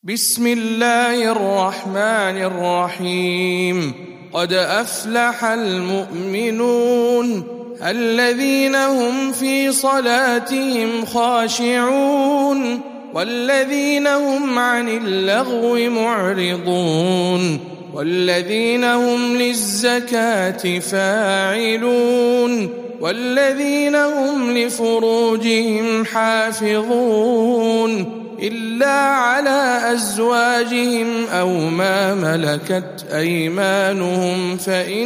بسم الله الرحمن الرحيم. قد أفلح المؤمنون الذين هم في صلاتهم خاشعون والذين هم عن اللغو معرضون والذين هم للزكاة فاعلون والذين هم لفروجهم حافظون إلا على أزواجهم أو ما ملكت أيمانهم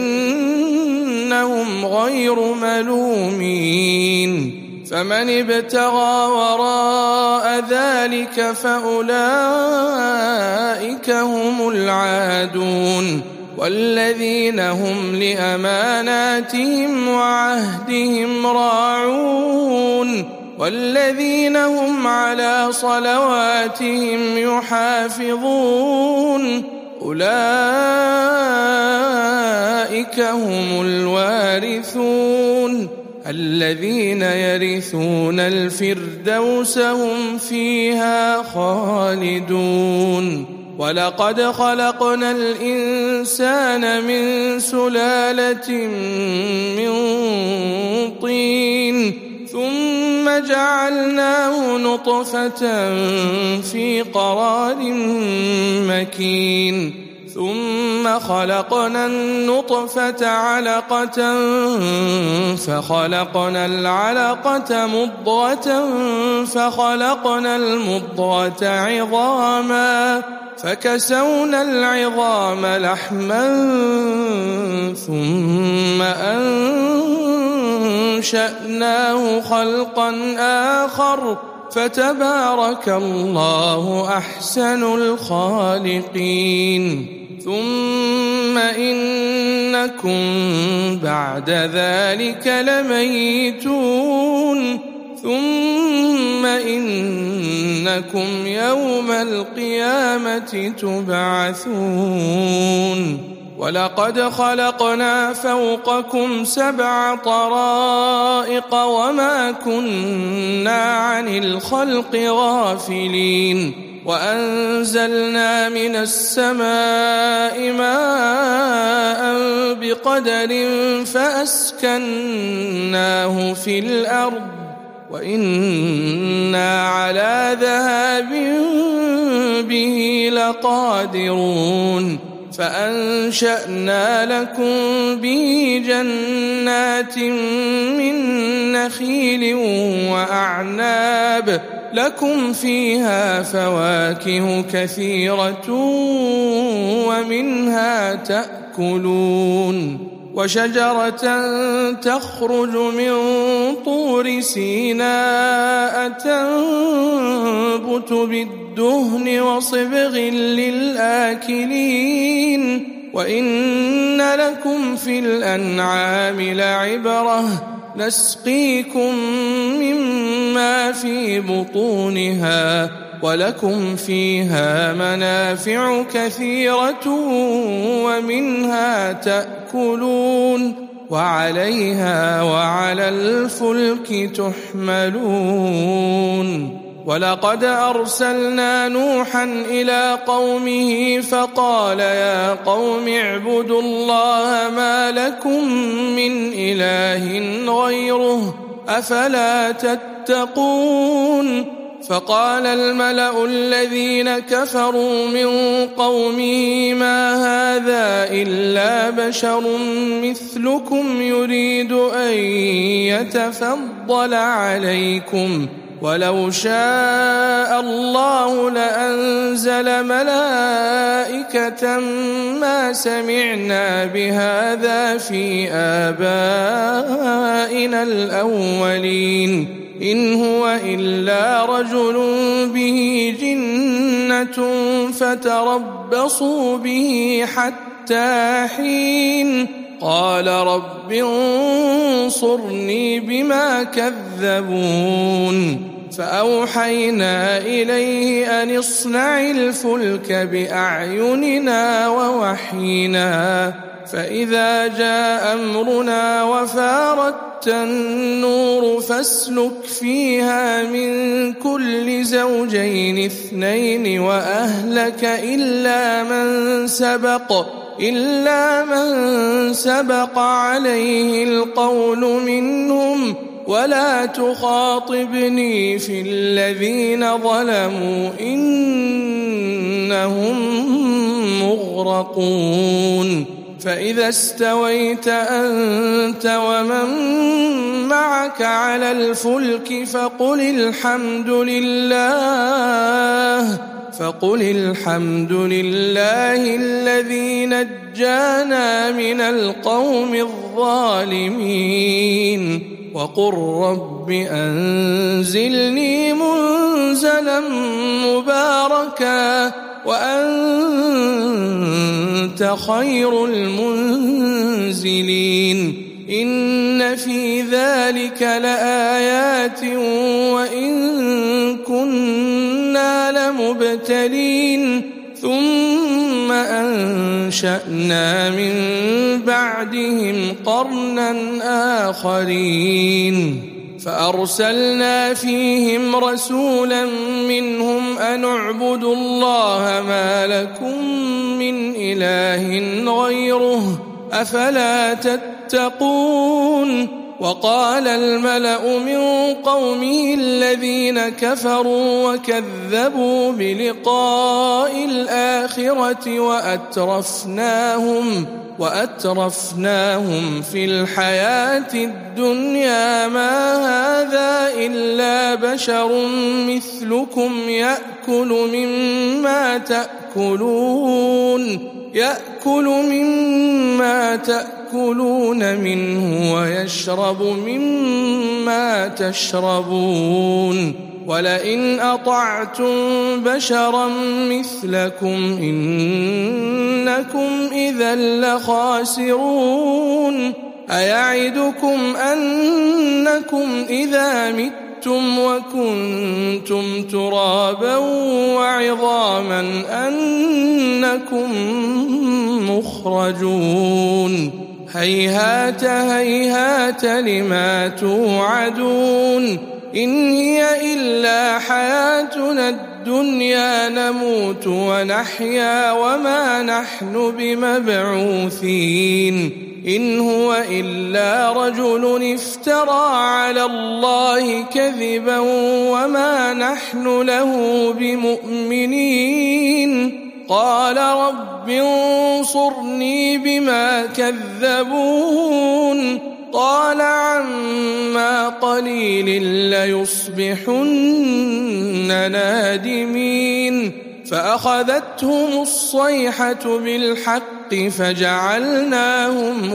فإنهم غير ملومين. فمن ابتغى وراء ذلك فأولئك هم العادون والذين هم لأماناتهم وعهدهم راعون والذين هم على صلواتهم يحافظون أولئك هم الوارثون الذين يرثون الفردوس هم فيها خالدون. ولقد خلقنا الإنسان من سلالة من طين ثم جعلناه نطفة في قرار مكين ثم خلقنا النطفة علقة فخلقنا العلقة مضغة فخلقنا المضغة عظاما فكسونا العظام لحما ثم أنشأناه خلقا آخر فتبارك الله أحسن الخالقين. ثم إنكم بعد ذلك لميتون ثم إنكم يوم القيامة تبعثون. ولقد خلقنا فوقكم 7 طرائق وما كنا عن الخلق غافلين وأنزلنا من السماء ماء بقدر فأسكناه في الأرض وإنا على ذهاب به لقادرون. فأنشأنا لكم به جنات من نخيل وأعناب لكم فيها فواكه كثيرة ومنها تأكلون. وشجرة تخرج من طور سيناء تنبت بالدهن وصبغ للآكلين وإن لكم في الأنعام لعبرة نسقيكم مما في بطونها ولكم فيها منافع كثيرة ومنها تأكلون وعليها وعلى الفلك تحملون. ولقد أرسلنا نوحا إلى قومه فقال يا قوم اعبدوا الله ما لكم من إله غيره أفلا تتقون. فقال الملأ الذين كفروا من قومه ما هذا إلا بشر مثلكم يريد أن يتفضل عليكم ولو شاء الله لأنزل ملائكة ما سمعنا بهذا في آبائنا الأولين إن هو إلا رجل به جنة فتربصوا به حتى حين. قال رب انصرني بما كذبون. فأوحينا إليه أن اصنع الفلك بأعيننا ووحينا فإذا جاء أمرنا وفارت النور فاسلك فيها من كل زوجين 2 وأهلك إلا من سبق عليه القول منهم ولا تخاطبني في الذين ظلموا إنهم مغرقون فإذا استويت أنت ومن معك على الفلك فقل الحمد لله الذي نجانا من القوم الظالمين وقل رب أنزلني منزلا مباركا وأنت خير المنزلين إن في ذلك لآيات وإن كنا لمبتلين ثم أنشأنا من بعدهم قرنا آخرين فأرسلنا فيهم رسولا منهم أن اعبدوا الله ما لكم من إله غيره أفلا تتقون وقال الملأ من قومه الذين كفروا وكذبوا بلقاء الآخرة وأترفناهم في الحياة الدنيا ما هذا إلا بشر مثلكم يأكل مما تأكلون منه ويشرب مما تشربون ولئن أطعتم بشرا مثلكم إنكم إذا لخاسرون أيعدكم أنكم إذا متم وكنتم ترابا وعظاما أنكم مخرجون هيهات هيهات لما توعدون إن هي إلا حياتنا الدنيا نموت ونحيا وما نحن بمبعوثين إن هو إلا رجل افترى على الله كذبا وما نحن له بمؤمنين قال رب انصرني بما كذبون قال عما قليل ليصبحن نادمين فأخذتهم الصيحة بالحق فجعلناهم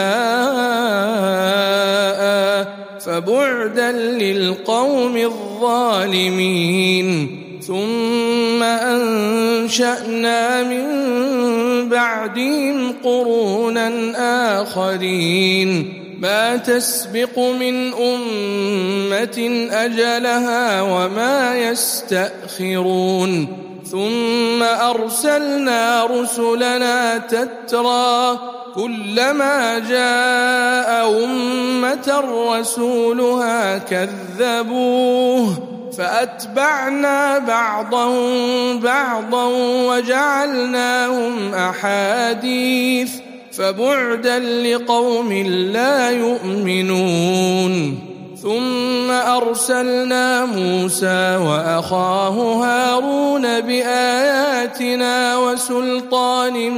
غثاء فبعدا للقوم الظالمين ثم أنشأنا من بعدهم قرونا آخرين ما تسبق من أمة أجلها وما يستأخرون ثم أرسلنا رسلنا تترى كلما جاء أمة رسولها كذبوه فأتبعنا بعضهم بعضا وجعلناهم أحاديث فبعدا لقوم لا يؤمنون ثم أرسلنا موسى وأخاه هارون بآياتنا وسلطان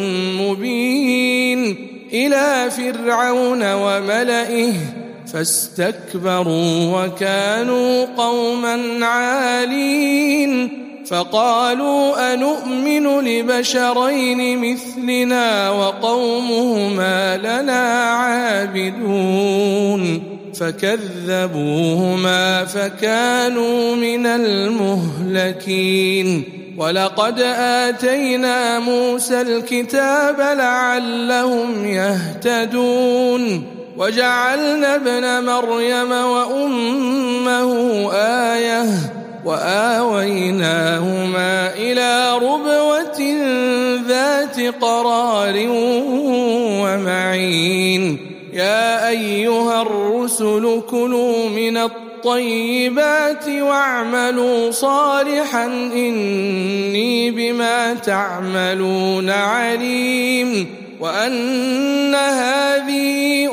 مبين إلى فرعون وملئه فاستكبروا وكانوا قوما عالين فقالوا أنؤمن لبشرين مثلنا وقومهما لنا عابدون فكذبوهما فكانوا من المهلكين ولقد آتينا موسى الكتاب لعلهم يهتدون وجعلنا ابن مريم وأمه آية وآويناهما إلى ربوة ذات قرار ومعين. يا أيها الرسل كلوا من الطيبات واعملوا صالحا إني بما تعملون عليم. وأن هذه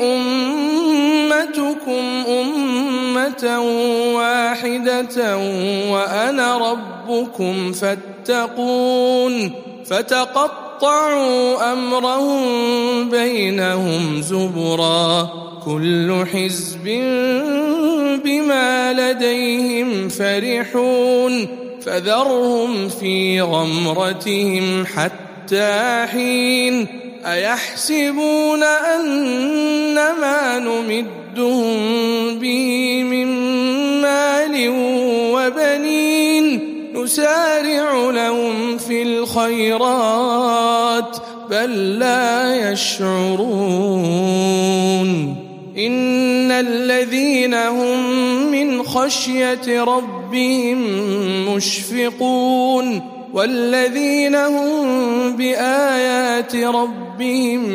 أمتكم أمة واحدة وأنا ربكم فاتقون. فتقطعوا أمرهم بينهم زبرا كل حزب بما لديهم فرحون. فذرهم في غمرتهم حتى حين. أيحسبون أن ما نمدهم به من مال وبنين نسارع لهم في الخيرات بل لا يشعرون. إن الذين هم من خشية ربهم مشفقون والذين هم بآيات ربهم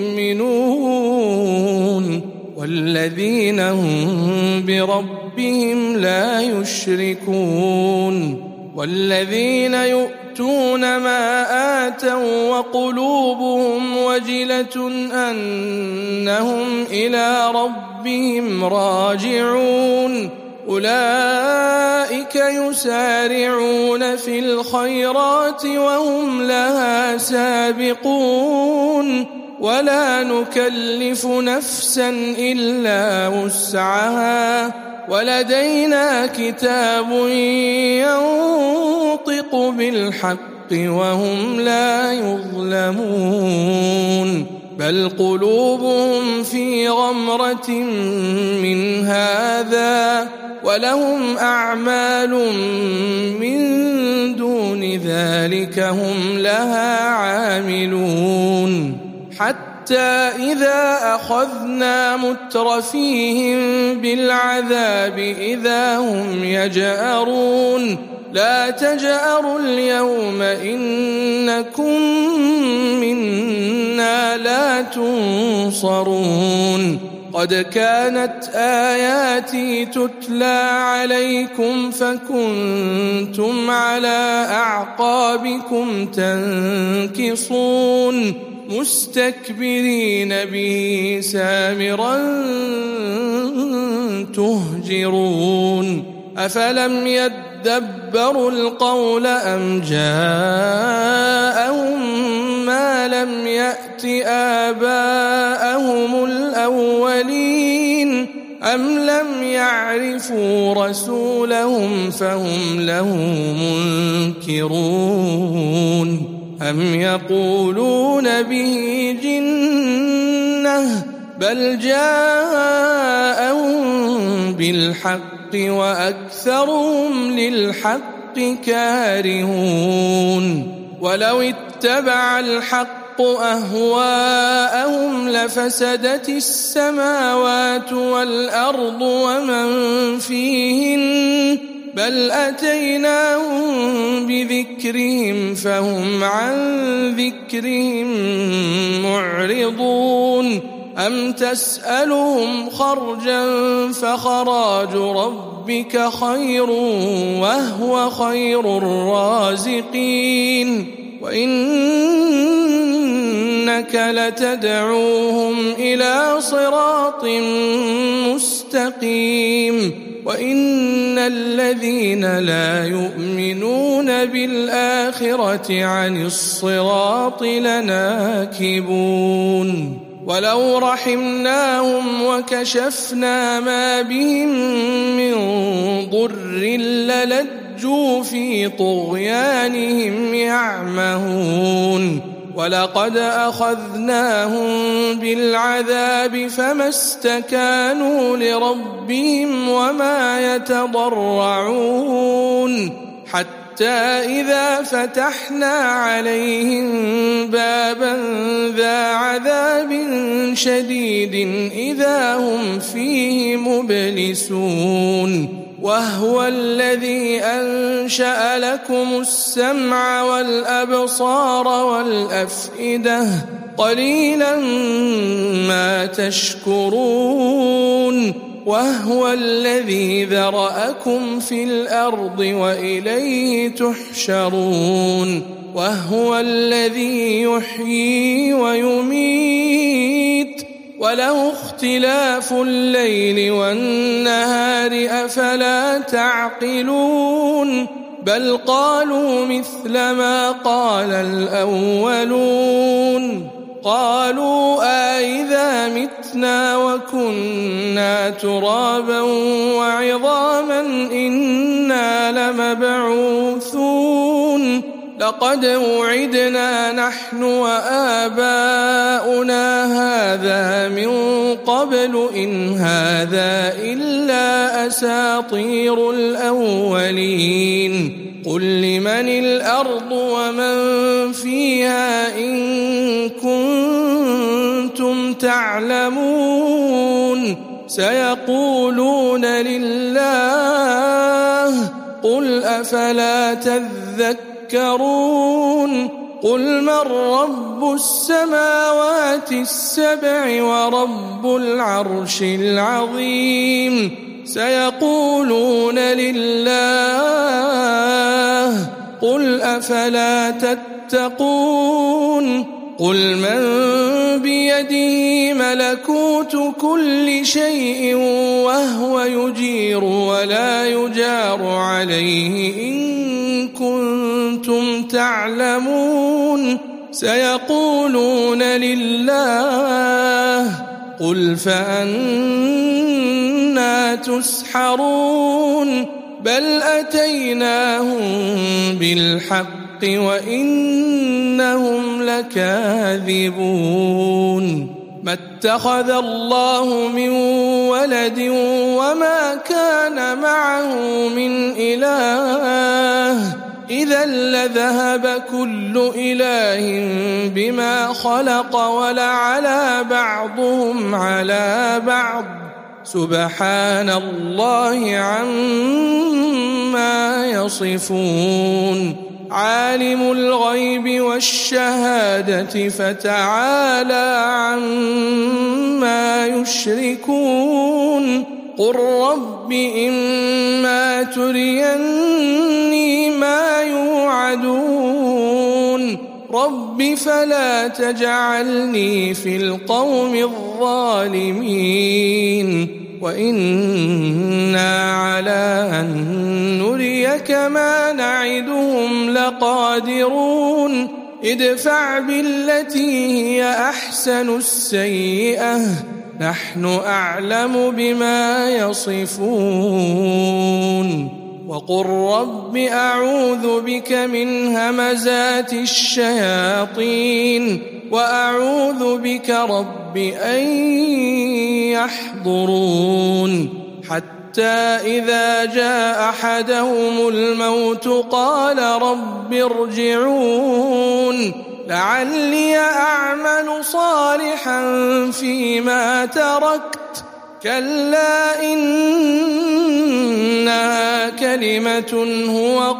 يؤمنون والذين هم بربهم لا يشركون والذين يؤتون ما آتوا وقلوبهم وجلة أنهم إلى ربهم راجعون أولئك يسارعون في الخيرات وهم لها سابقون. ولا نكلف نفسا إلا وسعها ولدينا كتاب ينطق بالحق وهم لا يظلمون. بل قلوبهم في غمرة من هذا ولهم أعمال من دون ذلك هم لها عاملون. حتى إذا أخذنا مترفيهم بالعذاب إذا هم يجأرون لا تجأروا اليوم إنكم منا لا تنصرون. قد كانت آياتي تتلى عليكم فكنتم على أعقابكم تنكصون مستكبرين به سامرا تهجرون. أفلم يدبروا القول أم جاءهم ما لم يأت آباءهم الأولين أم لم يعرفوا رسولهم فهم له منكرون. أم يقولون به جنة بل جاءهم بالحق وأكثرهم للحق كارهون. ولو اتبع الحق أهواءهم لفسدت السماوات والأرض ومن فيهن بل أتيناهم بذكرهم فهم عن ذكرهم معرضون. أم تسألهم خرجا فخراج ربك خير وهو خير الرازقين. وإنك لتدعوهم إلى صراط مستقيم. وإن الذين لا يؤمنون بالآخرة عن الصراط لناكبون. ولو رحمناهم وكشفنا ما بهم من ضر للجوا في طغيانهم يعمهون. ولقد أخذناهم بالعذاب فما استكانوا لربهم وما يتضرعون حتى إذا فتحنا عليهم بابا ذا عذاب شديد إذا هم فيه مبلسون. وهو الذي أنشأ لكم السمع والأبصار والأفئدة قليلا ما تشكرون وهو الذي ذرأكم في الأرض وإليه تحشرون وهو الذي يحيي ويميت وله اختلاف الليل والنهار أفلا تعقلون بل قالوا مثل ما قال الأولون قالوا أإذا متنا وكنا ترابا وعظاما إنا لمبعوثون لقد وعدنا نحن وآباؤنا هذا من قبل إن هذا إلا أساطير الأولين قل لمن الأرض ومن فيها إن كنتم تعلمون سيقولون لله قل أفلا تذكرون قل من رب السماوات السبع ورب العرش العظيم سيقولون لله قل أفلا تتقون قل من بيده ملكوت كل شيء وهو يجير ولا يجار عليه إن كنتم تعلمون سيقولون لله قل فأنى تسحرون بل أتيناهم بالحق وإنهم لكاذبون ما اتخذ الله من ولد وما كان معه من إله إذا لذهب كل إله بما خلق ولعلى بعضهم على بعض سبحان الله عما يصفون عالم الغيب والشهادة فتعالى عما يشركون قل رب إما تريني ما يوعدون رب فلا تجعلني في القوم الظالمين وإنا على أن نريك ما نعدهم لقادرون ادفع بالتي هي أحسن السيئة نحن أعلم بما يصفون وقل رب أعوذ بك من همزات الشياطين وأعوذ بك رب أن يحضرون حتى إذا جاء أحدهم الموت قال رب ارجعون لعلي أعمل صالحا فيما تركت كلا إنها كلمة هو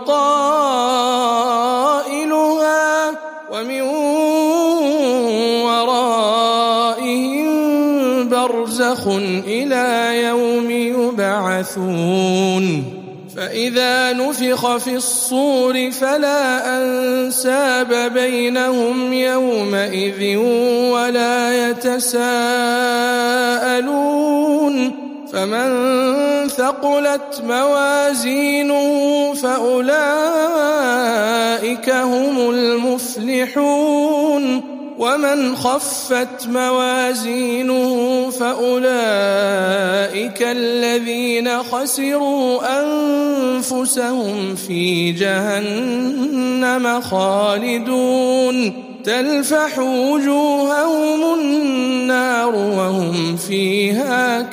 قائلها ومن ورائهم برزخ إلى يوم يبعثون فإذا نفخ في الصور فلا أنساب بينهم يومئذ ولا يتساءلون فمن ثقلت موازينه فأولئك هم المفلحون ومن خفت موازينه فأولئك الذين خسروا أنفسهم في جهنم خالدون تلفح وجوههم النار وهم فيها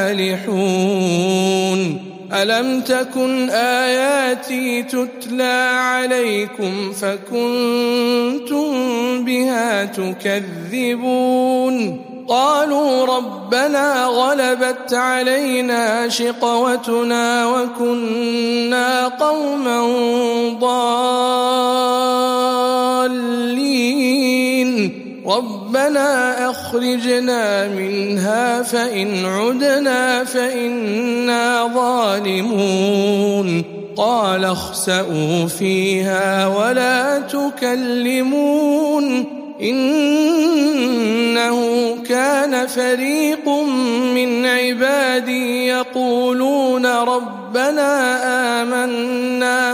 كالحون ألم تكن آياتي تتلى عليكم فكنتم بها تكذبون قالوا ربنا غلبت علينا شقوتنا وكنا قوما ضالين ربنا أخرجنا منها فإن عدنا فإنا ظالمون قال اخسئوا فيها ولا تكلمون إنه كان فريق من عبادي يقولون ربنا آمنا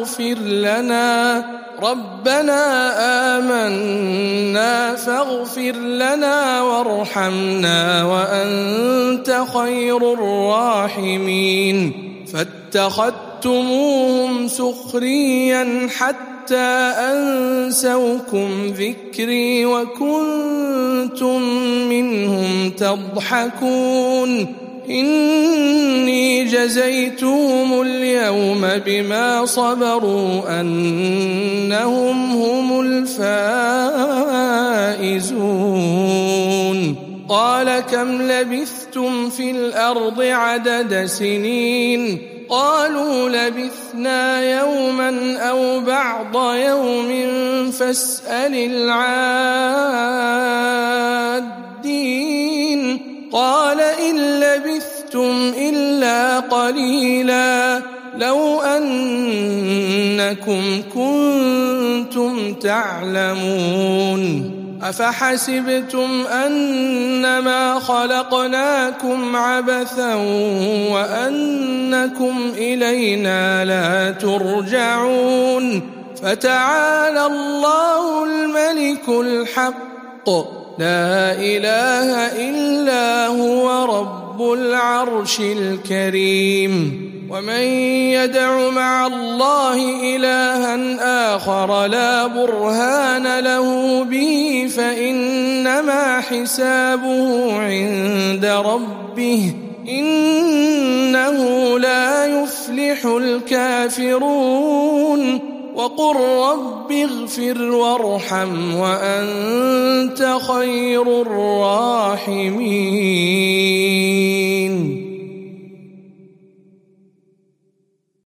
فاغفر لنا وارحمنا وأنت خير الراحمين فاتخذتموهم سخريا حتى أنسوكم ذكري وكنتم منهم تضحكون إني جزيتهم اليوم بما صبروا أنهم هم الفائزون قال كم لبثتم في الأرض عدد سنين قالوا لبثنا يوما أو بعض يوم فاسأل العادين قال إن لبثتم إلا قليلا لو أنكم كنتم تعلمون أفحسبتم أنما خلقناكم عبثا وأنكم إلينا لا ترجعون فتعالى الله الملك الحق لا إله إلا هو رب العرش الكريم ومن يدع مع الله إلها آخر لا برهان له به فإنما حسابه عند ربه إنه لا يفلح الكافرون وقل رب اغفر وارحم وأنت خير الراحمين